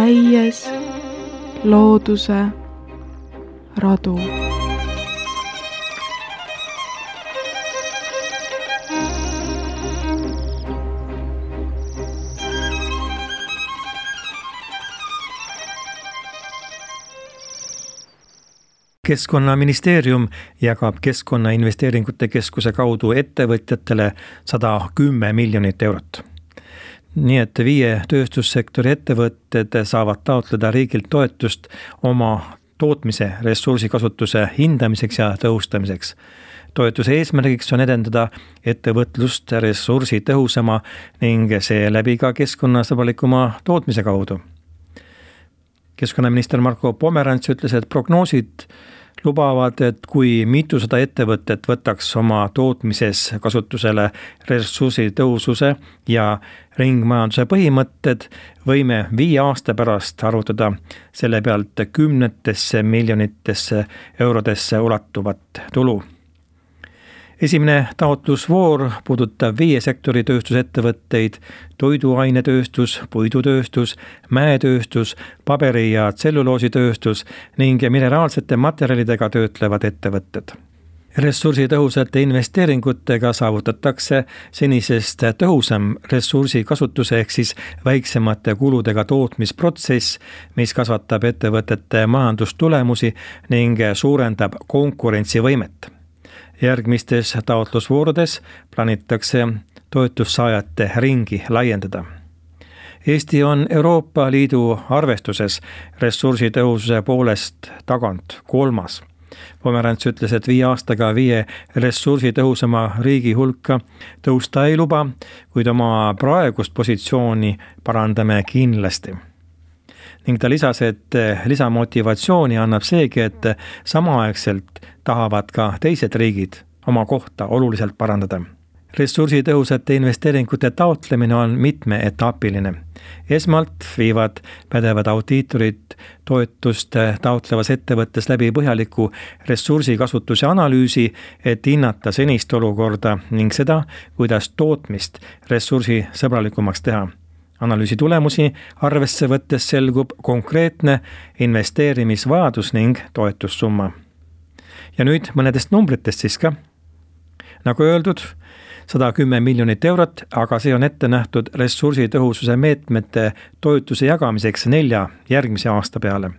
käies looduse radu. Keskkonnaministeerium jagab Keskkonnainvesteeringute Keskuse kaudu ettevõtjatele 110 miljonit eurot. Nii et 5 tööstussektori ettevõtted saavad taotleda riigilt toetust oma tootmise ressursikasutuse hindamiseks ja tõhustamiseks. Toetuse eesmärgiks on edendada ettevõtlust ressursi tõhusama ning seeläbi ka keskkonnasõbralikuma tootmise kaudu. Keskkonnaminister Marko Pomerants ütles, et prognoosid lubavad, et kui mitusada ettevõtet võtaks oma tootmises kasutusele ressursi tõhususe ja ringmajanduse põhimõtted, võime 5 aasta pärast arvutada selle pealt 10 miljonitesse eurodesse ulatuvat tulu. Esimene taotlusvoor puudutab 5 sektori tööstusettevõtteid, toiduainetööstus, puidutööstus, mäetööstus, paberi- ja tselluloositööstus ning mineraalsete materjalidega töötlevad ettevõtted. Ressursitõhusate investeeringutega saavutatakse senisest tõhusam ressursikasutuse ehk siis väiksemate kuludega tootmisprotsess, mis kasvatab ettevõtete majandustulemusi ning suurendab konkurentsivõimet. Järgmistes taotlusvoorudes plaanitakse toetussaajate ringi laiendada. Eesti on Euroopa Liidu arvestuses ressursitõhususe poolest tagant 3. Pomerants ütles, et 5 aastaga 5 ressursitõhusama riigi hulka tõusta ei luba, kuid oma praegust positsiooni parandame kindlasti. Ning ta lisas, et lisamotivatsiooni annab seegi, et samaaegselt tahavad ka teised riigid oma kohta oluliselt parandada. Ressursitõhusate investeeringute taotlemine on mitmeetapiline. Esmalt viivad pädevad audiitorid toetust taotlevas ettevõttes läbi põhjaliku ressursikasutuse analüüsi, et hinnata senist olukorda ning seda, kuidas tootmist ressursisõbralikumaks teha. Analüüsi tulemusi arvesse võttes selgub konkreetne investeerimisvajadus ning toetussumma. Ja nüüd mõnedest numbritest siis ka. Nagu öeldud, 110 miljonit eurot, aga see on ette nähtud ressursitõhususe meetmete toetuse jagamiseks 4 järgmise aasta peale.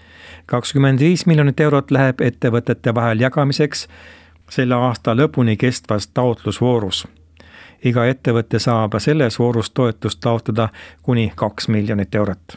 25 miljonit eurot läheb ettevõtete vahel jagamiseks selle aasta lõpuni kestvas taotlusvoorus. Iga ettevõtte saab selles voorus toetust taotleda kuni 2 miljonit eurot.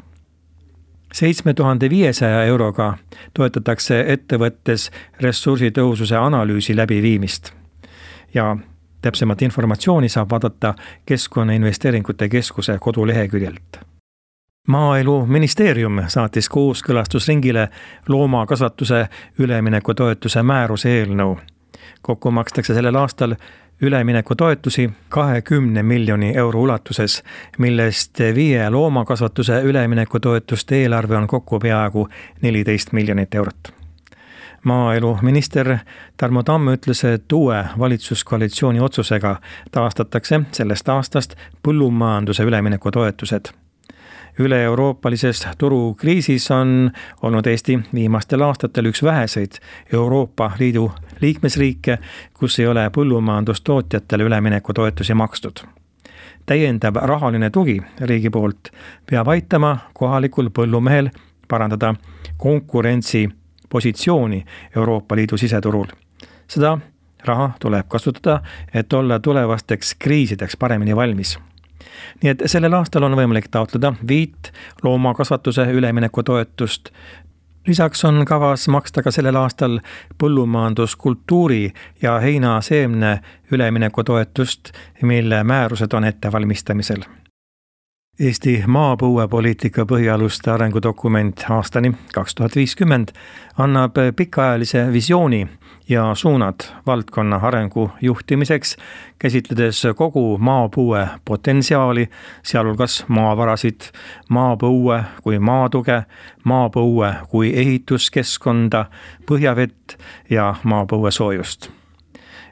7500 euroga toetatakse ettevõttes ressursitõhususe analüüsi läbiviimist. Ja täpsemat informatsiooni saab vaadata Keskkonnainvesteeringute Keskuse koduleheküljelt. Maaeluministeerium saatis kooskõlastusringile loomakasvatuse üleminekutoetuse määruse eelnõu. Kokku makstakse sellel aastal üleminekutoetusi 20 miljoni euro ulatuses, millest 5 loomakasvatuse üleminekutoetuste eelarve on kokku peaaegu 14 miljonit eurot. Maaeluminister Tarmo Tamm ütles, et uue valitsuskoalitsiooni otsusega taastatakse sellest aastast põllumajanduse üleminekutoetused. Üle-euroopalises turukriisis on olnud Eesti viimastel aastatel üks väheseid Euroopa Liidu liikmesriike, kus ei ole põllumajandustootjatele üleminekutoetusi makstud. Täiendav rahaline tugi riigi poolt peab aitama kohalikul põllumehel parandada konkurentsi positsiooni Euroopa Liidu siseturul. Seda raha tuleb kasutada, et olla tulevasteks kriisideks paremini valmis. Nii et sellel aastal on võimalik taotleda 5 loomakasvatuse üleminekutoetust. Lisaks on kavas maksta ka sellel aastal põllumajanduskultuuri ja heinaseemne üleminekutoetust, mille määrused on ettevalmistamisel. Eesti maapõuepoliitika põhialuste arengudokument aastani 2050 annab pikaajalise visiooni ja suunad valdkonna arengu juhtimiseks, käsitledes kogu maapõue potentsiaali, sealhulgas maavarasid, maapõue kui maatuge, maapõue kui ehituskeskkonda, põhjavett ja maapõue soojust.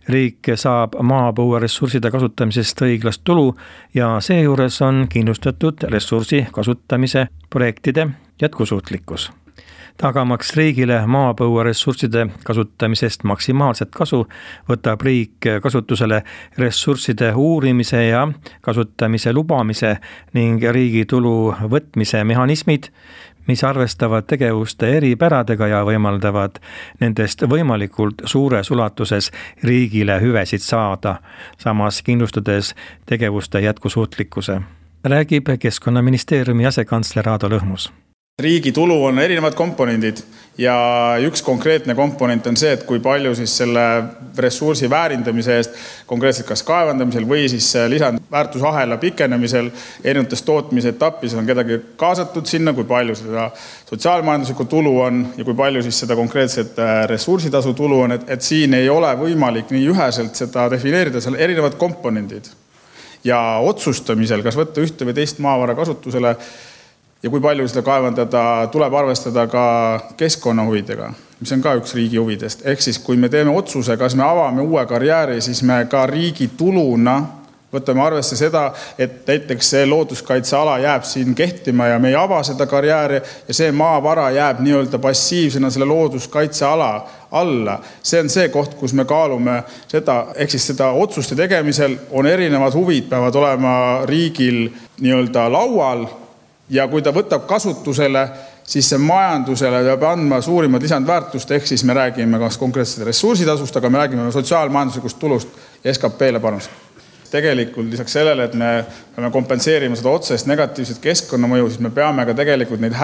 Riik saab maapõueressursside kasutamisest õiglast tulu ja seejuures on kindlustatud ressursi kasutamise projektide jätkusuutlikkus. Tagamaks riigile maapõueressursside kasutamisest maksimaalset kasu, võtab riik kasutusele ressursside uurimise ja kasutamise lubamise ning riigi tulu võtmise mehhanismid, mis arvestavad tegevuste eripäradega ja võimaldavad nendest võimalikult suures ulatuses riigile hüvesid saada, samas kindlustades tegevuste jätkusuutlikkuse. Räägib Keskkonnaministeeriumi asekantsler Aado Lõhmus. Riigi tulu on erinevad komponendid ja üks konkreetne komponent on see, et kui palju siis selle ressursi väärindamise eest, konkreetselt kas kaevandamisel või siis lisandväärtusahela pikenemisel erinevates tootmise etappis on kedagi kaasatud sinna, kui palju seda sotsiaalmajanduslikku tulu on ja kui palju siis seda konkreetset ressursitasu tulu on, et siin ei ole võimalik nii üheselt seda defineerida, seal erinevad komponendid. Ja otsustamisel, kas võtta ühte või teist maavara kasutusele, ja kui palju seda kaevandada, tuleb arvestada ka keskkonnahuvidega, mis on ka üks riigi huvidest. Ehk siis, kui me teeme otsuse, kas me avame uue karjääri, siis me ka riigi tuluna võtame arvesse seda, et näiteks see looduskaitseala jääb siin kehtima ja me ei ava seda karjääri ja see maavara jääb nii-öelda passiivsena selle looduskaitseala alla. See on see koht, kus me kaalume seda, ehk siis seda otsuste tegemisel on erinevad huvid, peavad olema riigil nii-öelda laual. Ja kui ta võtab kasutusele, siis see majandusele peab andma suurimad lisandväärtust, ehk siis me räägime kas konkreetselt ressursitasust, aga me räägime sotsiaalmajanduslikust tulust ja SKP-le panust. Tegelikult lisaks sellele, et me peame kompenseerima seda otsest negatiivset keskkonnamõju, siis me peame ka tegelikult neid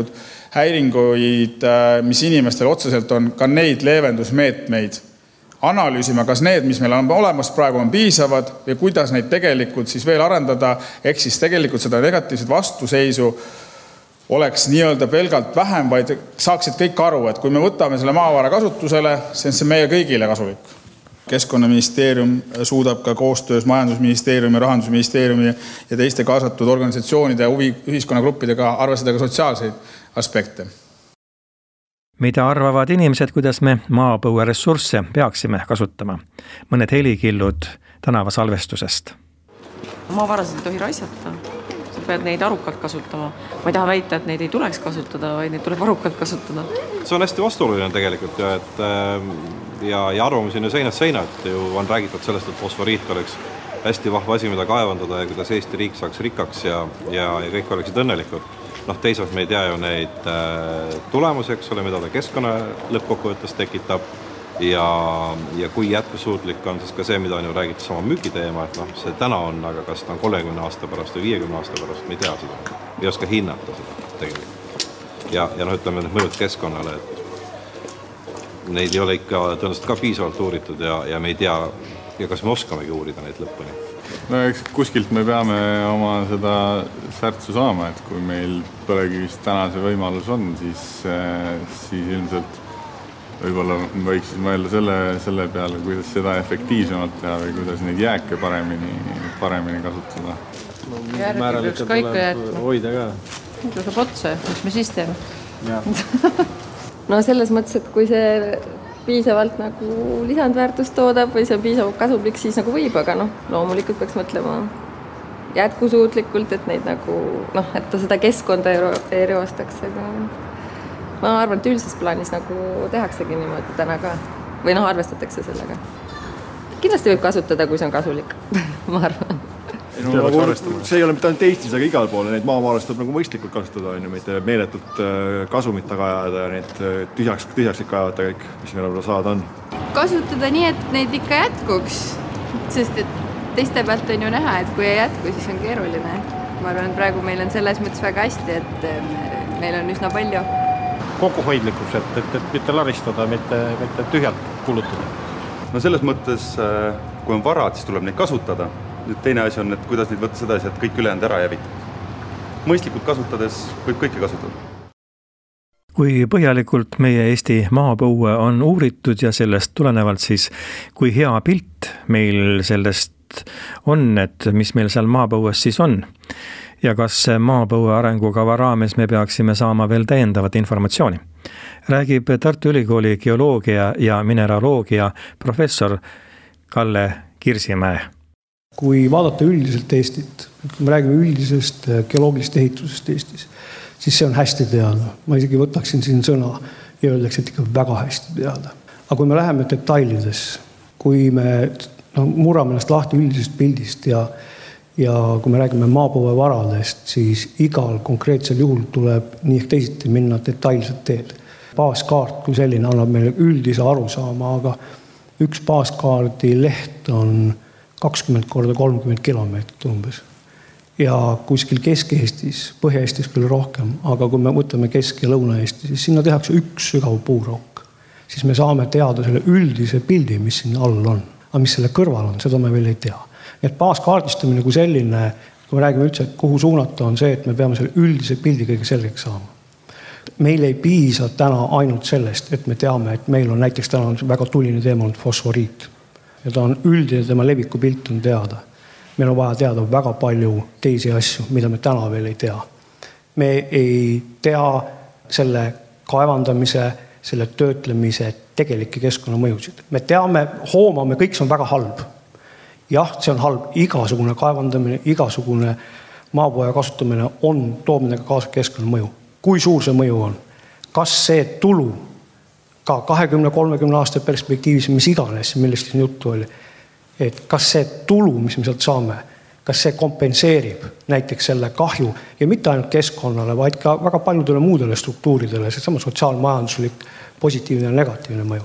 häiringuid, mis inimestel otseselt on, ka neid leevendusmeetmeid analüüsima, kas need, mis meil on olemas praegu, on piisavad või kuidas neid tegelikult siis veel arendada, ehk siis tegelikult seda negatiivset vastuseisu oleks nii-öelda pelgalt vähem, vaid saaksid kõik aru, et kui me võtame selle maavara kasutusele, see on meie kõigile kasulik. Keskkonnaministeerium suudab ka koostöös Majandusministeeriumi, Rahandusministeeriumi ja teiste kaasatud organisatsioonide ja ühiskonnagruppidega arvestada ka sotsiaalseid aspekte. Mida arvavad inimesed, kuidas me maapõueressursse peaksime kasutama? Mõned helikillud tänavasalvestusest. Maavarasid ei tohi raisata. Sa pead neid arukalt kasutama. Ma ei taha väita, et neid ei tuleks kasutada, vaid neid tuleb arukalt kasutada. See on hästi vastuoluline tegelikult ja arvamusi on ju seinast seina, et ju on räägitud sellest, et fosforiit oleks hästi vahva asi, mida kaevandada ja kuidas Eesti riik saaks rikkaks ja kõik oleksid õnnelikud. Teisalt me ei tea ju neid tulemusi, eks ole, mida ta keskkonna lõppkokkuvõttes tekitab ja kui jätkusuutlik on siis ka see, mida on ju räägitud sama müügiteema, et see täna on, aga kas ta on 30 aasta pärast või 50 aasta pärast, me ei tea seda, ei oska hinnata seda tegelikult. Ja ütleme need mõjud keskkonnale, et neid ei ole ikka tõenäoliselt ka piisavalt uuritud ja me ei tea, ja kas me oskamegi uurida neid lõpuni. No eks kuskilt me peame oma seda särtsu saama, et kui meil põlevkivist täna see võimalus on, siis ilmselt võib-olla võiks siis mõelda selle peale, kuidas seda efektiivsemalt teha või kuidas neid jääke paremini kasutada. Järgi tuleb hoida ka. Kui saab otse, mis me siis teeme? No selles mõttes, et kui see piisavalt nagu lisandväärtust toodab või see on piisavalt kasumlik, siis nagu võib, aga loomulikult peaks mõtlema jätkusuutlikult, et neid nagu, et ta seda keskkonda ei reostaks, aga ma arvan, et üldises plaanis nagu tehaksegi niimoodi täna ka või arvestatakse sellega. Kindlasti võib kasutada, kui see on kasulik, ma arvan. See ei ole mitte ainult Eestis, aga igal pool neid maavarasid tuleb nagu mõistlikult kasutada, mitte meeletult kasumit taga ajada ja neid tühjaks kaevata kõik, mis meil saada on. Kasutada nii, et neid ikka jätkuks, sest et teiste pealt on ju näha, et kui ei jätku, siis on keeruline. Ma arvan, et praegu meil on selles mõttes väga hästi, et meil on üsna palju. Kokkuhoidlikkus, et mitte laristada, mitte tühjalt kulutada. No selles mõttes, kui on varad, siis tuleb neid kasutada. Nüüd teine asi on, et kuidas neid võtta sedasi, et kõik ülejäänud ära jävitada. Mõistlikult kasutades võib kõike kasutada. Kui põhjalikult meie Eesti maapõue on uuritud ja sellest tulenevalt siis, kui hea pilt meil sellest on, et mis meil seal maapõues siis on ja kas maapõue arengukava raames me peaksime saama veel täiendavat informatsiooni. Räägib Tartu Ülikooli geoloogia ja mineraloogia professor Kalle Kirsimäe. Kui vaadata üldiselt Eestit, kui me räägime üldisest geoloogilisest ehitusest Eestis, siis see on hästi teada. Ma isegi võtaksin siin sõna ja öeldakse, et ikka väga hästi teada. Aga kui me läheme detailides, kui me murrame ennast lahti üldisest pildist ja kui me räägime maapõuevaradest, siis igal konkreetsel juhul tuleb nii ehk teisiti minna detailset teed. Baaskaart kui selline annab meile üldise arusaama, aga üks baaskaardi leht on 20x30 kilomeetrit umbes. Ja kuskil Kesk-Eestis, Põhja-Eestis küll rohkem, aga kui me võtame Kesk- ja Lõuna-Eesti, siis sinna tehakse üks sügav puurokk. Siis me saame teada selle üldise pildi, mis siin all on. Aga mis selle kõrval on, seda me veel ei tea. Nii et baaskaardistamine kui selline, kui me räägime üldse, kuhu suunata, on see, et me peame selle üldise pildi kõige selgeks saama. Meil ei piisa täna ainult sellest, et me teame, et meil on näiteks täna väga tuline teema olnud fosforiit. Ja ta on üldine, tema levikupilt on teada. Meil on vaja teada väga palju teisi asju, mida me täna veel ei tea. Me ei tea selle kaevandamise, selle töötlemise tegelikke keskkonnamõjusid. Me teame, hoomame, kõik see on väga halb. Jah, see on halb. Igasugune kaevandamine, igasugune maapõue kasutamine toob nendega kaasa keskkonnamõju. Kui suur see mõju on? Kas see tulu ka 20-30 aasta perspektiivis, mis iganes, millest siin juttu oli, et kas see tulu, mis me sealt saame, kas see kompenseerib näiteks selle kahju ja mitte ainult keskkonnale, vaid ka väga paljudele muudele struktuuridele, see sama sotsiaalmajanduslik, positiivne ja negatiivne mõju.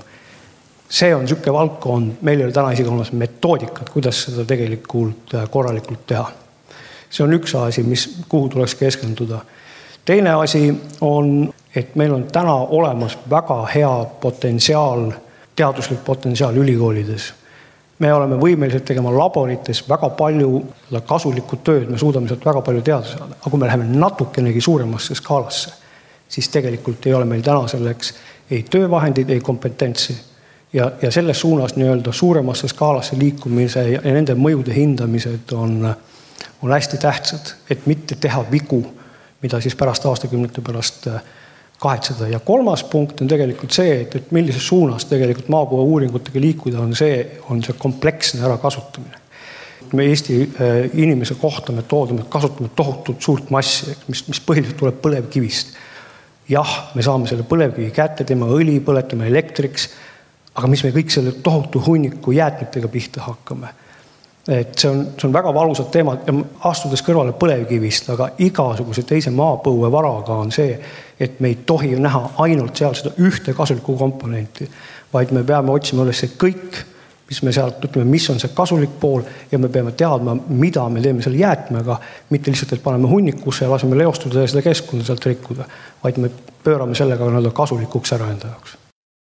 See on niisugune valdkond, meil ei ole täna isegi olemas metoodikat, kuidas seda tegelikult korralikult teha. See on üks asi, kuhu tuleks keskenduda. Teine asi on, et meil on täna olemas väga hea potentsiaal, teaduslik potentsiaal ülikoolides. Me oleme võimelised tegema laborites väga palju kasulikku tööd, me suudame sealt väga palju teada saada. Aga kui me läheme natukenegi suuremasse skaalasse, siis tegelikult ei ole meil täna selleks ei töövahendid, ei kompetentsi. Ja selles suunas nii-öelda suuremasse skaalasse liikumise ja nende mõjude hindamised on hästi tähtsad, et mitte teha vigu, mida siis pärast aastakümnete pärast kahetseda. Ja kolmas punkt on tegelikult see, et millises suunas tegelikult maapõue uuringutega liikuda on see kompleksne ärakasutamine. Me Eesti inimese kohta metoodime, kasutame tohutult suurt massi, mis põhiliselt tuleb põlevkivist. Jah, me saame selle põlevkivi kätte, tema õli põletame elektriks, aga mis me kõik selle tohutu hunniku jäätmetega pihta hakkame. Et see on väga valusad teemad ja astudes kõrvale põlevkivist, aga igasuguse teise maapõue varaga on see, et me ei tohi näha ainult seal seda ühte kasulikku komponenti, vaid me peame otsima üles kõik, mis me sealt ütleme, mis on see kasulik pool ja me peame teadma, mida me teeme selle jäätmega, mitte lihtsalt, et paneme hunnikusse ja laseme leostuda ja seda keskkonda sealt rikkuda, vaid me pöörame sellega kasulikuks ära enda jaoks.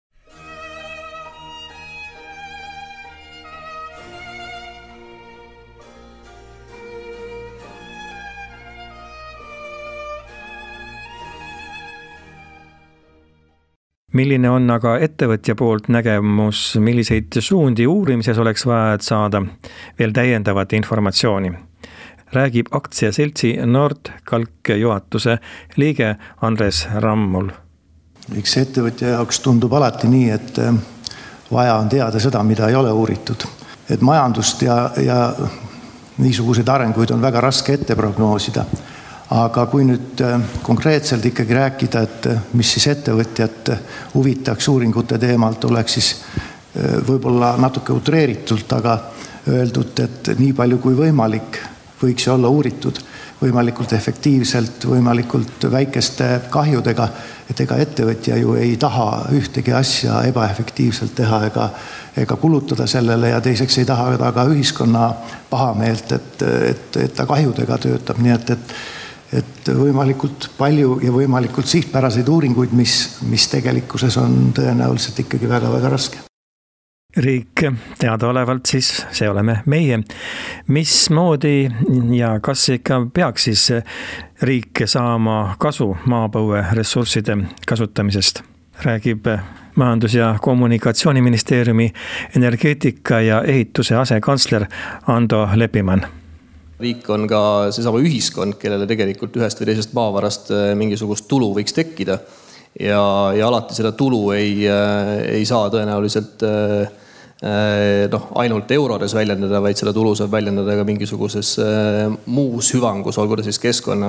Milline on aga ettevõtja poolt nägemus, milliseid suundi uurimises oleks vaja, et saada veel täiendavat informatsiooni? Räägib aktsiaseltsi Nordkalk juhatuse liige Andres Rammul. Üks ettevõtja jaoks tundub alati nii, et vaja on teada seda, mida ei ole uuritud. Et majandust ja niisuguseid arenguid on väga raske ette prognoosida. Aga kui nüüd konkreetselt ikkagi rääkida, et mis siis ettevõtjat huvitaks uuringute teemalt, oleks siis võib-olla natuke utreeritult, aga öeldud, et nii palju kui võimalik võiks olla uuritud, võimalikult efektiivselt, võimalikult väikeste kahjudega, et ega ettevõtja ju ei taha ühtegi asja ebaefektiivselt teha ega kulutada sellele ja teiseks ei taha ka ühiskonna pahameelt, et ta kahjudega töötab, nii et võimalikult palju ja võimalikult sihtpäraseid uuringuid, mis tegelikkuses on tõenäoliselt ikkagi väga-väga raske. Riik teadaolevalt siis, see oleme meie. Mismoodi ja kas ikka peaks siis riik saama kasu maapõue ressursside kasutamisest? Räägib Majandus- ja Kommunikatsiooniministeeriumi energeetika ja ehituse asekantsler Ando Lepimann. Riik on ka seesama ühiskond, kellele tegelikult ühest või teisest maavarast mingisugust tulu võiks tekkida ja alati seda tulu ei saa tõenäoliselt ainult eurodes väljendada, vaid seda tulu saab väljendada ka mingisuguses muus hüvangus, olgu ta siis keskkonna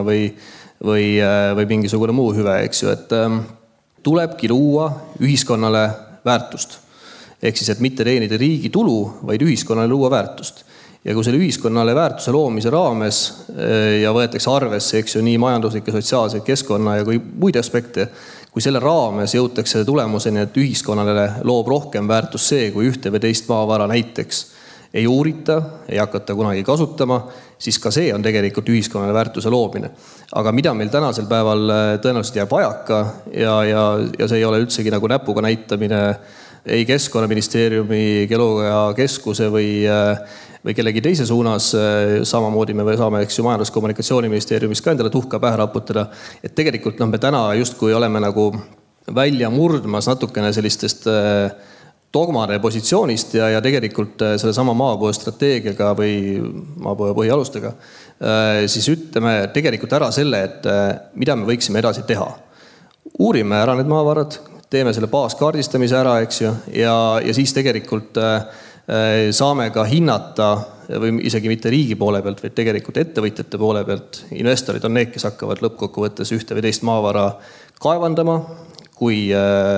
või mingisugune muu hüve, eks ju, et tulebki luua ühiskonnale väärtust. Ehk siis, et mitte teenida riigi tulu, vaid ühiskonnale luua väärtust. Ja kui selle ühiskonnale väärtuse loomise raames ja võetakse arvesse, eks ju, nii majanduslikke, sotsiaalseid, keskkonna ja kui muid aspekte, kui selle raames jõutakse tulemuseni, et ühiskonnale loob rohkem väärtust see, kui ühte või teist maavara näiteks ei uurita, ei hakata kunagi kasutama, siis ka see on tegelikult ühiskonnale väärtuse loomine. Aga mida meil tänasel päeval tõenäoliselt jääb vajaka ja see ei ole üldsegi nagu näpuga näitamine ei Keskkonnaministeeriumi, Geoloogiakeskuse või kellegi teise suunas, samamoodi me saame Majandus- ja Kommunikatsiooniministeeriumis ka endale tuhka pähe raputada, et tegelikult me täna justkui oleme nagu välja murdmas natukene sellistest dogmade positsioonist ja tegelikult selle sama maapõue strateegiaga või maapõue põhialustega siis ütleme tegelikult ära selle, et mida me võiksime edasi teha. Uurime ära need maavarad, teeme selle baaskaardistamise ära, eks ju, ja siis tegelikult saame ka hinnata või isegi mitte riigi poole pealt, vaid tegelikult ettevõtjate poole pealt. Investorid on need, kes hakkavad lõppkokkuvõttes ühte või teist maavara kaevandama. Kui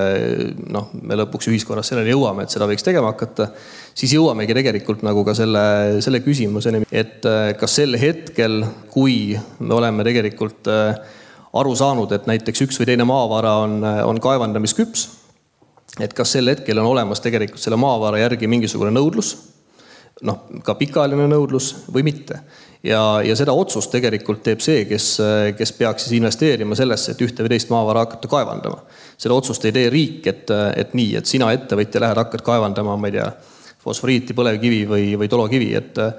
me lõpuks ühiskonnas sellele jõuame, et seda võiks tegema hakata, siis jõuamegi tegelikult nagu ka selle küsimuseni, et kas sel hetkel, kui me oleme tegelikult aru saanud, et näiteks üks või teine maavara on kaevandamisküps, et kas sel hetkel on olemas tegelikult selle maavara järgi mingisugune nõudlus, ka pikaajaline nõudlus või mitte. Ja seda otsust tegelikult teeb see, kes peaks siis investeerima sellesse, et ühte või teist maavara hakata kaevandama. Seda otsust ei tee riik, et nii, et sina ettevõtja lähed hakkad kaevandama, ma ei tea, fosforiiti, põlevkivi või tolokivi.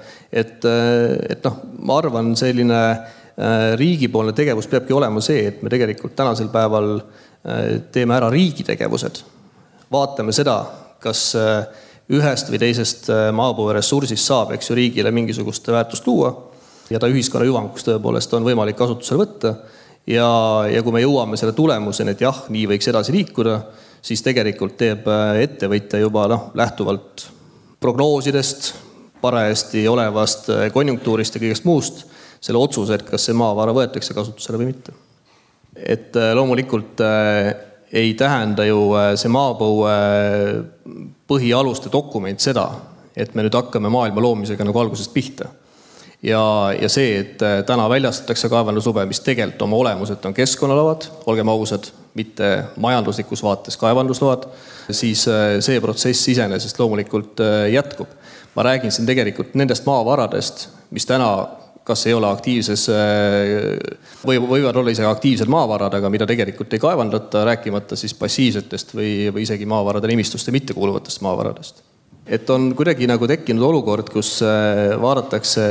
Ma arvan, selline riigipoolne tegevus peabki olema see, et me tegelikult tänasel päeval teeme ära riigi tegevused. Vaatame seda, kas ühest või teisest maapõue ressursist saab, eks ju, riigile mingisugust väärtust luua ja ta ühiskonna hüvanguks tõepoolest on võimalik kasutusele võtta. Ja kui me jõuame selle tulemuseni, et jah, nii võiks edasi liikuda, siis tegelikult teeb ettevõtja juba lähtuvalt prognoosidest, parajasti olevast konjunktuurist ja kõigest muust selle otsuse, et kas see maavara võetakse kasutusele või mitte. Et loomulikult ei tähenda ju see maapõue põhialuste dokument seda, et me nüüd hakkame maailma loomisega nagu algusest pihta. Ja see, et täna väljastatakse kaevandusube, mis tegelikult oma olemuselt on keskkonnaload, olgem ausad, mitte majanduslikus vaates kaevandusload, siis see protsess iseenesest loomulikult jätkub. Ma räägin siin tegelikult nendest maavaradest, mis täna kas ei ole aktiivses või võivad olla isegi aktiivsed maavarad, aga mida tegelikult ei kaevandata, rääkimata siis passiivsetest või isegi maavarade nimistuste mittekuuluvatest maavaradest. Et on kuidagi nagu tekkinud olukord, kus vaadatakse,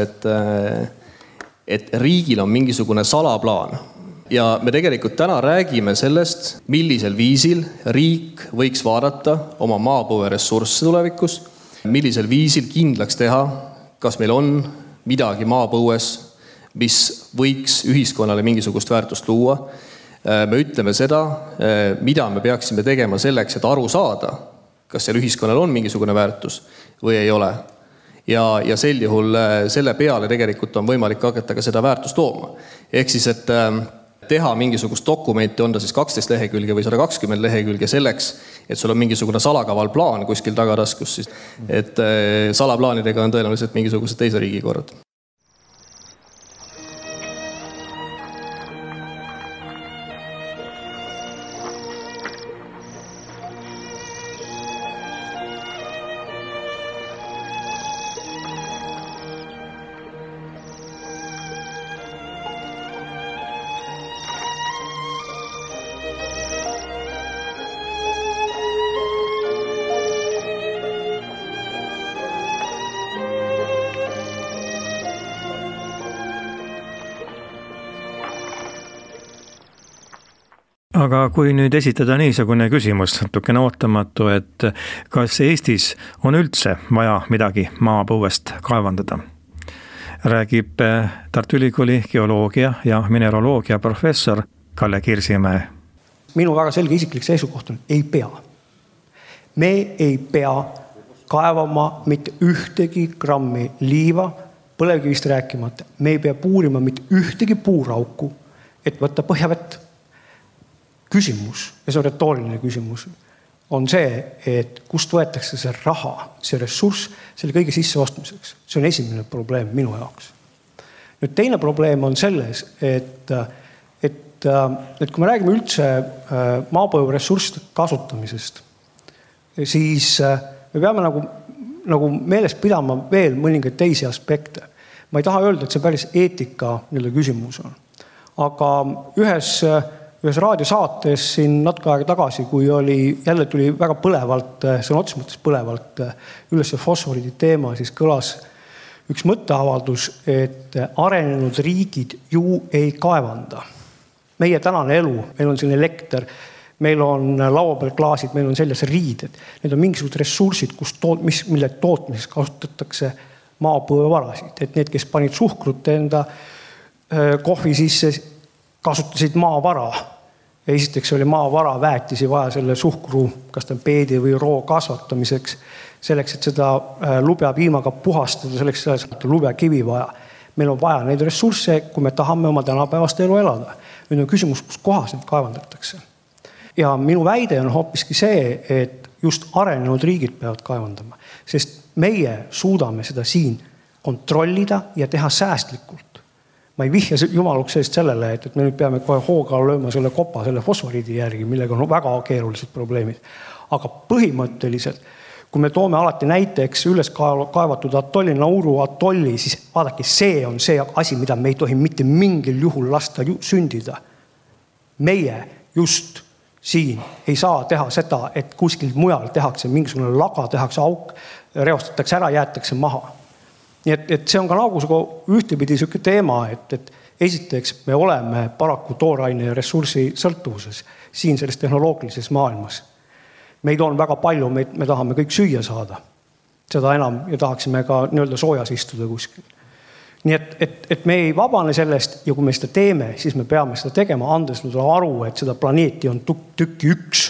et riigil on mingisugune salaplaan. Ja me tegelikult täna räägime sellest, millisel viisil riik võiks vaadata oma maapõue ressursse tulevikus, millisel viisil kindlaks teha, kas meil on midagi maapõues, mis võiks ühiskonnale mingisugust väärtust luua. Me ütleme seda, mida me peaksime tegema selleks, et aru saada, kas seal ühiskonnal on mingisugune väärtus või ei ole. Ja sel juhul selle peale tegelikult on võimalik hakata ka seda väärtust tooma. Ehk siis, et teha mingisugust dokumenti, on ta siis 12 lehekülge või 120 lehekülge selleks, et sul on mingisugune salakaval plaan kuskil tagataskus, et salaplaanidega on tõenäoliselt mingisugused teise riigi korrad. Aga kui nüüd esitada niisugune küsimus, natukene ootamatu, et kas Eestis on üldse vaja midagi maapõuest kaevandada? Räägib Tartu Ülikooli geoloogia ja mineraloogia professor Kalle Kirsimäe. Minu väga selge isiklik seisukoht on, ei pea. Me ei pea kaevama mitte ühtegi grammi liiva, põlevkivist rääkimata. Me ei pea puurima mitte ühtegi puurauku, et võtta põhjavett. Küsimus, ja see on retooriline küsimus, on see, et kust võetakse see raha, see ressurss selle kõige sisseostmiseks. See on esimene probleem minu jaoks. Nüüd teine probleem on selles, et kui me räägime üldse maapõueressursside kasutamisest, siis me peame nagu meeles pidama veel mõningaid teisi aspekte. Ma ei taha öelda, et see päris eetika küsimus on. Aga ühes raadiosaates siin natuke aega tagasi, kui jälle tuli väga põlevalt, see on otseses mõttes põlevalt üles fosforiidi teema, siis kõlas üks mõtteavaldus, et arenenud riigid ju ei kaevanda. Meie tänane elu, meil on siin elekter, meil on laua peal klaasid, meil on seljas riided. Need on mingisugused ressursid, mille tootmises kasutatakse maapõuevarasid. Et need, kes panid suhkrut enda kohvi sisse, kasutasid maavara. Ja esiteks oli maavara väetisi vaja selle suhkru, kas ta on peedi või roo kasvatamiseks, selleks, et seda lubja piimaga puhastada, selleks, et lubja kivi vaja. Meil on vaja neid ressursse, kui me tahame oma tänapäevast elu elada. Nüüd on küsimus, kus kohas need kaevandatakse. Ja minu väide on hoopiski see, et just arenenud riigid peavad kaevandama, sest meie suudame seda siin kontrollida ja teha säästlikult. Ma ei vihja jumaluks seest sellele, et me nüüd peame kohe hooga lööma selle kopa, selle fosforiidi järgi, millega on väga keerulised probleemid. Aga põhimõtteliselt, kui me toome alati näiteks üles kaevatud atolli, Nauru atolli, siis vaadake, see on see asi, mida me ei tohi mitte mingil juhul lasta sündida. Meie just siin ei saa teha seda, et kuskil mujal tehakse mingisugune laga, tehakse auk, reostatakse ära, jäetakse maha. Nii et see on ka nagu ühtepidi selline teema, et esiteks me oleme paraku tooraine ja ressursi sõltuvuses siin selles tehnoloogilises maailmas. Meid on väga palju, me tahame kõik süüa saada. Seda enam ja tahaksime ka soojas istuda kuskil. Nii et me ei vabane sellest ja kui me seda teeme, siis me peame seda tegema, andes aru, et seda planeeti on tükki üks.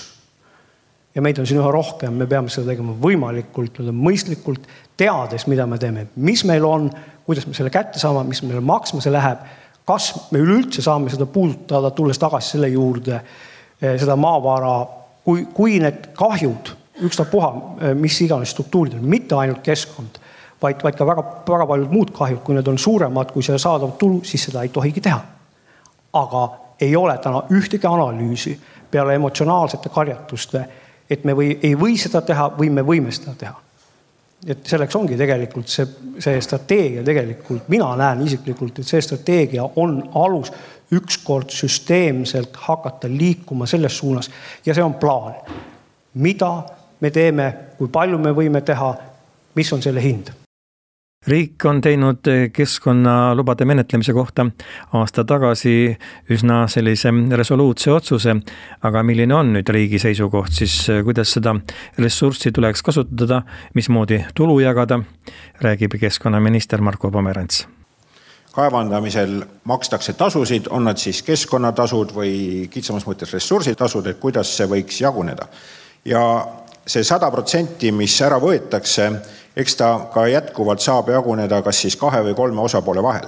Ja meid on siin üha rohkem, me peame seda tegema võimalikult, mõistlikult, teades, mida me teeme, mis meil on, kuidas me selle kätte saame, mis meile maksma see läheb, kas me üleüldse saame seda puudutada, tulles tagasi selle juurde, seda maavara, kui need kahjud, ükstapuha, mis iganes struktuurid on, mitte ainult keskkond, vaid ka väga paljud muud kahjud, kui need on suuremad, kui see saadav tulu, siis seda ei tohigi teha. Aga ei ole täna ühtegi analüüsi peale emotsionaalsete karjatuste, et me ei või seda teha või me võime seda teha. Et selleks ongi tegelikult see strateegia tegelikult, mina näen isiklikult, et see strateegia on alus ükskord süsteemselt hakata liikuma selles suunas ja see on plaan. Mida me teeme, kui palju me võime teha, mis on selle hind? Riik on teinud keskkonnalubade menetlemise kohta aasta tagasi üsna sellise resoluutse otsuse, aga milline on nüüd riigi seisukoht, siis kuidas seda ressurssi tuleks kasutada, mismoodi tulu jagada, räägib keskkonnaminister Marko Pomerants. Kaevandamisel makstakse tasusid, on nad siis keskkonnatasud või kitsamas mõttes ressursitasud, et kuidas see võiks jaguneda. Ja see 100%, mis ära võetakse, eks ta ka jätkuvalt saab jaguneda kas siis 2 või 3 osapoole vahel.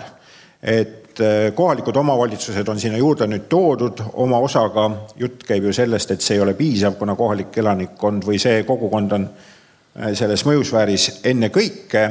Et kohalikud omavalitsused on sinna juurde nüüd toodud oma osaga, jutt käib ju sellest, et see ei ole piisav, kuna kohalik elanikkond või see kogukond on selles mõjusfääris enne kõike,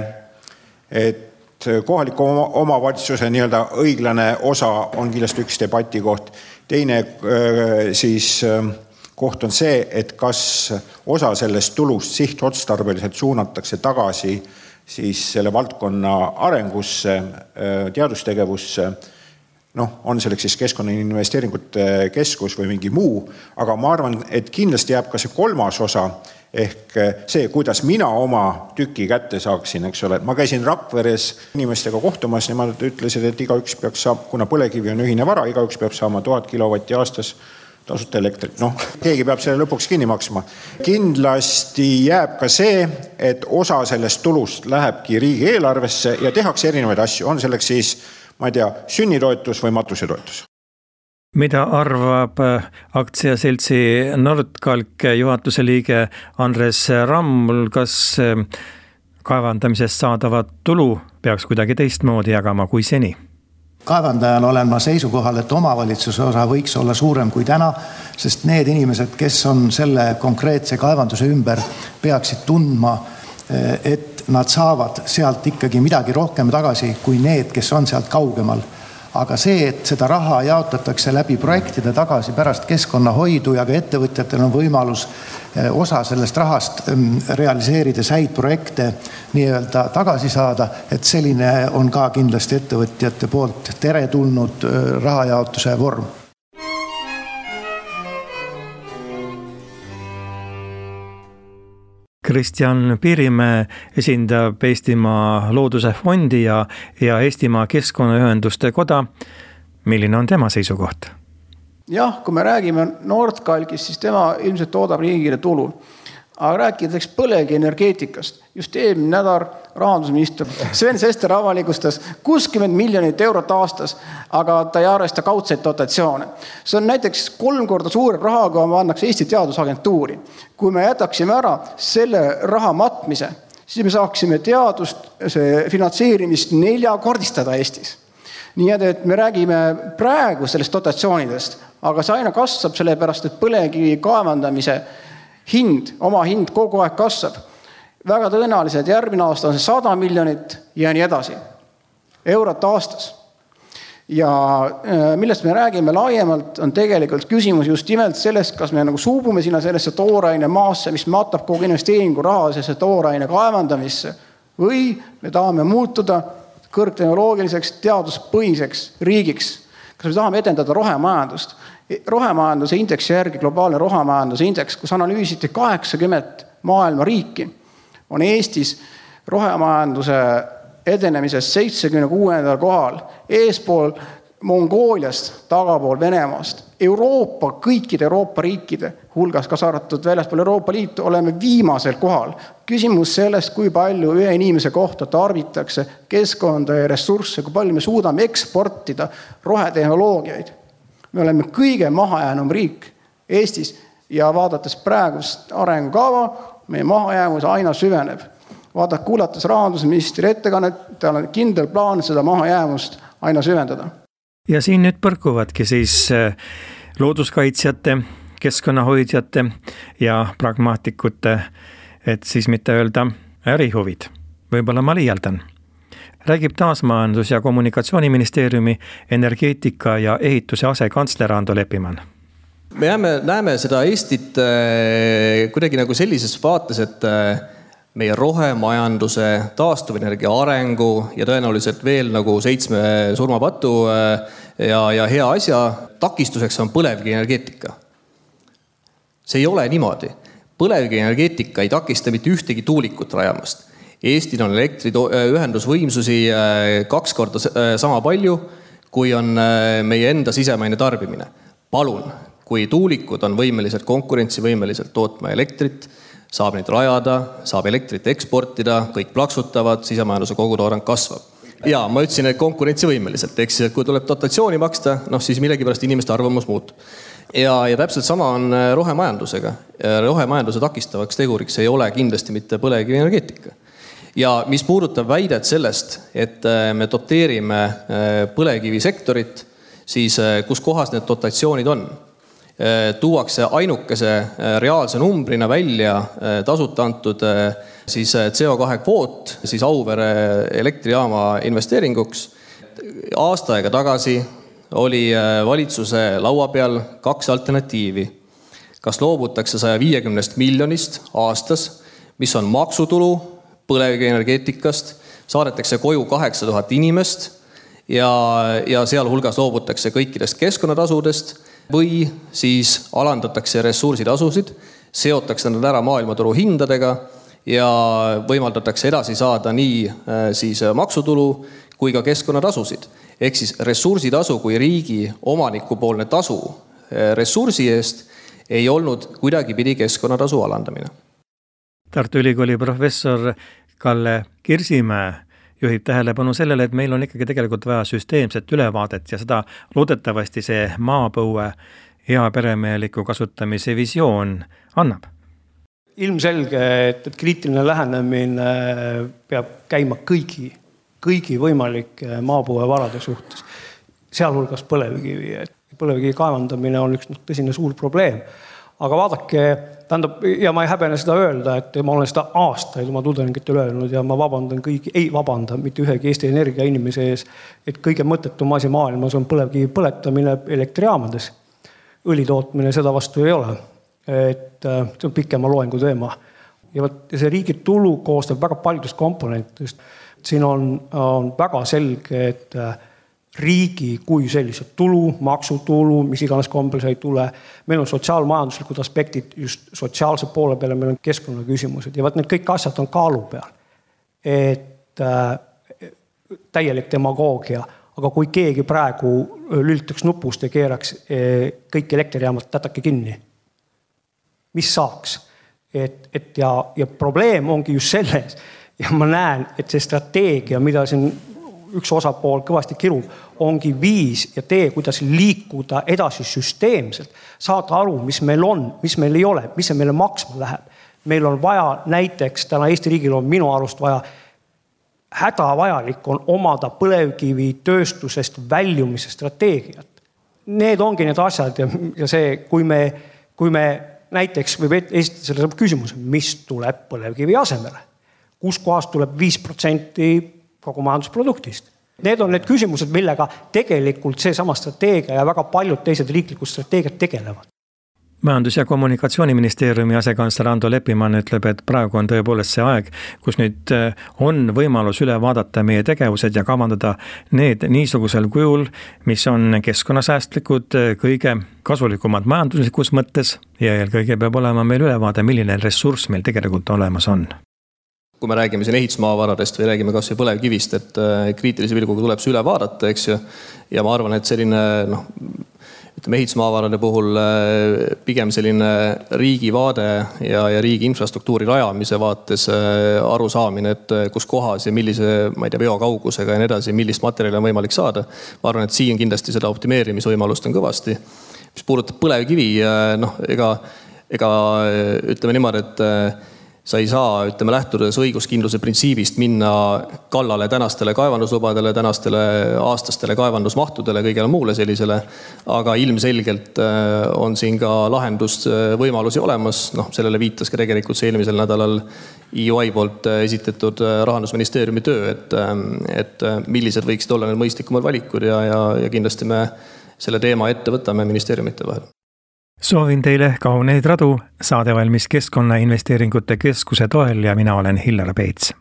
et kohaliku omavalitsuse õiglane osa on kindlasti üks debati koht. Teine siis koht on see, et kas osa sellest tulust sihtotstarbeliselt suunatakse tagasi siis selle valdkonna arengusse, teadustegevusse, on selleks siis Keskkonnainvesteeringute Keskus või mingi muu, aga ma arvan, et kindlasti jääb ka see 3. osa, ehk see, kuidas mina oma tüki kätte saaksin, eks ole. Ma käisin Rakveres inimestega kohtumas, nemad ütlesid, et igaüks peaks saama, kuna põlekivi on ühine vara, igaüks peab saama 1000 kilovatti aastas tasuta elektrit. Keegi peab selle lõpuks kinni maksma. Kindlasti jääb ka see, et osa sellest tulust lähebki riigieelarvesse ja tehakse erinevaid asju. On selleks siis, ma ei tea, sünnitoetus või matusetoetus. Mida arvab aktsiaseltsi Nordkalk juhatuse liige Andres Rammul, kas kaevandamisest saadavat tulu peaks kuidagi teistmoodi jagama kui seni? Kaevandajal olen ma seisukohal, et omavalitsuse osa võiks olla suurem kui täna, sest need inimesed, kes on selle konkreetse kaevanduse ümber, peaksid tundma, et nad saavad sealt ikkagi midagi rohkem tagasi kui need, kes on sealt kaugemal. Aga see, et seda raha jaotatakse läbi projektide tagasi pärast keskkonnahoidu ja ka ettevõtjatel on võimalus osa sellest rahast realiseerides häid projekte nii-öelda tagasi saada, et selline on ka kindlasti ettevõtjate poolt teretulnud rahajaotuse vorm. Kristjan Piirimäe esindab Eestimaa Looduse Fondi ja Eestimaa Keskkonnaühenduste Koda. Milline on tema seisukoht? Jah, kui me räägime Nordkalkist, siis tema ilmselt toodab riigile tulu. Aga rääkides põlevkivienergeetikast, just eelmine nädal rahandusminister Sven Sester avalikustas 60 miljonit eurot aastas, aga ta ei arvesta kaudseid dotatsioone. See on näiteks 3 korda suurem raha, kui annaks Eesti Teadusagentuuri. Kui me jätaksime ära selle raha matmise, siis me saaksime teadust finantseerimist 4-kordistada Eestis. Nii et me räägime praegu sellest dotatsioonidest, aga see aina kasvab sellepärast, et põlevkivi kaevandamise oma hind kogu aeg kasvab. Väga tõenäoliselt järgmine aasta on see 100 miljonit ja nii edasi. Eurot aastas. Ja millest me räägime laiemalt, on tegelikult küsimus just nimelt sellest, kas me nagu suubume sinna sellesse tooraine maasse, mis matab kogu investeeringu raha sellesse tooraine kaevandamisse, või me tahame muutuda kõrgtehnoloogiliseks teaduspõhiseks riigiks. Kas me tahame edendada rohemajandust? Rohemajanduse indeksi järgi, globaalne rohemajanduse indeks, kus analüüsiti 80 maailma riiki, on Eestis rohemajanduse edenemises 76. kohal, eespool Mongooliast, tagapool Venemaast. Kõikide Euroopa riikide hulgas, kaasa arvatud väljaspool Euroopa Liitu, oleme viimasel kohal. Küsimus sellest, kui palju ühe inimese kohta tarbitakse keskkonda ja ressursse, kui palju me suudame eksportida rohetehnoloogiaid. Me oleme kõige mahajäänum riik Eestis ja vaadates praegust arengukava, meie mahajäämus aina süveneb. Kuulates rahandusministri ettekannet, tal on kindel plaan seda mahajäämust aina süvendada. Ja siin nüüd põrkuvadki siis looduskaitsjate, keskkonnahoidjate ja pragmaatikute, et siis mitte öelda ärihuvid. Võib-olla ma liialdan. Räägib taasmajandus- ja kommunikatsiooniministeeriumi energeetika ja ehituse asekantsler Ando Leppiman. Me näeme seda Eestit kuidagi nagu sellises vaates, et meie rohemajanduse, taastuvenergia arengu ja tõenäoliselt veel nagu 7 surmapatu ja hea asja takistuseks on põlevkivienergeetika. See ei ole niimoodi. Põlevkivienergeetika ei takista mitte ühtegi tuulikut rajamast. Eestil on elektriühendusvõimsusi 2 korda sama palju, kui on meie enda sisemaine tarbimine. Palun, kui tuulikud on võimelised konkurentsivõimeliselt tootma elektrit, saab neid rajada, saab elektrit eksportida, kõik plaksutavad, sisemajanduse kogutoodang kasvab. Ja ma ütlesin, et konkurentsivõimeliselt, eks kui tuleb dotatsiooni maksta, siis millegipärast inimeste arvamus muutub. Ja täpselt sama on rohemajandusega. Rohemajanduse takistavaks teguriks ei ole kindlasti mitte põlevkivienergeetika. Ja mis puudutab väidet sellest, et me doteerime põlevkivisektorit, siis kus kohas need dotatsioonid on? Tuuakse ainukese reaalse numbrina välja tasuta antud siis CO2 kvoot siis Auvere elektrijaama investeeringuks. Aasta aega tagasi oli valitsuse laua peal 2 alternatiivi. Kas loobutakse 150 miljonist aastas, mis on maksutulu põlevkivienergeetikast, saadetakse koju 8000 inimest ja seal hulgas loobutakse kõikidest keskkonnatasudest või siis alandatakse ressursitasusid, seotakse nad ära maailmaturu hindadega ja võimaldatakse edasi saada nii siis maksutulu kui ka keskkonnatasusid. Ehk siis ressursitasu kui riigi omanikupoolne tasu ressursi eest ei olnud kuidagipidi keskkonnatasu alandamine. Tartu Ülikooli professor Kalle Kirsimäe juhib tähelepanu sellele, et meil on ikkagi tegelikult vaja süsteemset ülevaadet ja seda loodetavasti see maapõue hea peremeheliku kasutamise visioon annab. Ilmselge, et kriitiline lähenemine peab käima kõigi võimalike maapõuevarade suhtes, sealhulgas põlevkivi. Põlevkivi kaevandamine on üks tõsine suur probleem. Aga vaadake, ja ma ei häbene seda öelda, et ma olen seda aastaid oma tudengitele öelnud ja ma vabandan ei vabanda mitte ühegi Eesti Energia inimese ees, et kõige mõttetum asi maailmas on põlevkivi põletamine elektrijaamades. Õli tootmine seda vastu ei ole. Et see on pikema loengu teema. Ja see riigi tulu koostab väga paljudest komponentidest. Siin on väga selge, et riigi kui sellised tulu, maksutulu, mis iganes kombel see ei tule. Meil on sotsiaalmajanduslikud aspektid just sotsiaalse poole peale, meil on keskkonnaküsimused ja need kõik asjad on kaalu peal. Et täielik demagoogia, aga kui keegi praegu lülitaks nupust ja keeraks kõik elektrijaamad tätake kinni, mis saaks? Ja probleem ongi just selles ja ma näen, et see strateegia, mida siin üks osapool kõvasti kirub, ongi viis ja tee, kuidas liikuda edasi süsteemselt, saada aru, mis meil on, mis meil ei ole, mis see meile maksma läheb. Meil on vaja näiteks, täna Eesti riigil on minu arust vaja, hädavajalik on omada põlevkivi tööstusest väljumise strateegiat. Need ongi need asjad ja see, kui me näiteks võib esitada selle küsimuse, mis tuleb põlevkivi asemele, kus kohast tuleb 5% kogu majandusproduktist. Need on need küsimused, millega tegelikult see sama strateegia ja väga paljud teised riiklikud strateegiad tegelevad. Majandus- ja Kommunikatsiooniministeeriumi asekantsler Ando Leppimann ütleb, et praegu on tõepoolest see aeg, kus nüüd on võimalus üle vaadata meie tegevused ja kavandada need niisugusel kujul, mis on keskkonnasäästlikud, kõige kasulikumad majanduslikus mõttes ja eelkõige peab olema meil ülevaade, milline ressurss meil tegelikult olemas on. Kui me räägime siin ehitusmaavaradest või räägime kas või põlevkivist, et kriitilise pilguga tuleb see üle vaadata, eks ju. Ja ma arvan, et selline ehitusmaavarade puhul pigem selline riigi vaade ja riigi infrastruktuuri rajamise vaates arusaamine, et kus kohas ja millise, ma ei tea, veokaugusega ja nii edasi, millist materjali on võimalik saada. Ma arvan, et siin kindlasti seda optimeerimisvõimalust on kõvasti. Mis puudutab põlevkivi, ega ütleme niimoodi, et sa ei saa, lähtudes õiguskindluse printsiibist minna kallale tänastele kaevanduslubadele, tänastele aastastele kaevandusmahtudele, kõigele muule sellisele, aga ilmselgelt on siin ka lahendusvõimalusi olemas. Sellele viitas ka tegelikult see eelmisel nädalal EY poolt esitatud Rahandusministeeriumi töö, et millised võiksid olla need mõistlikumad valikud ja kindlasti me selle teema ette võtame ministeeriumite vahel. Soovin teile kauneid radu, saade valmis Keskkonnainvesteeringute Keskuse toel ja mina olen Hillar Peets.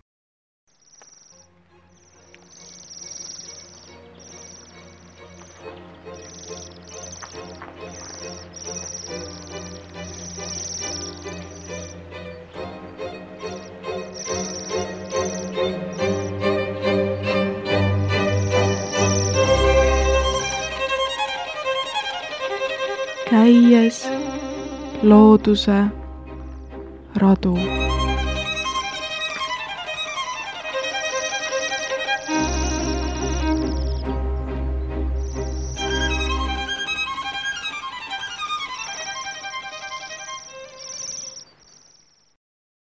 Käies looduse radu.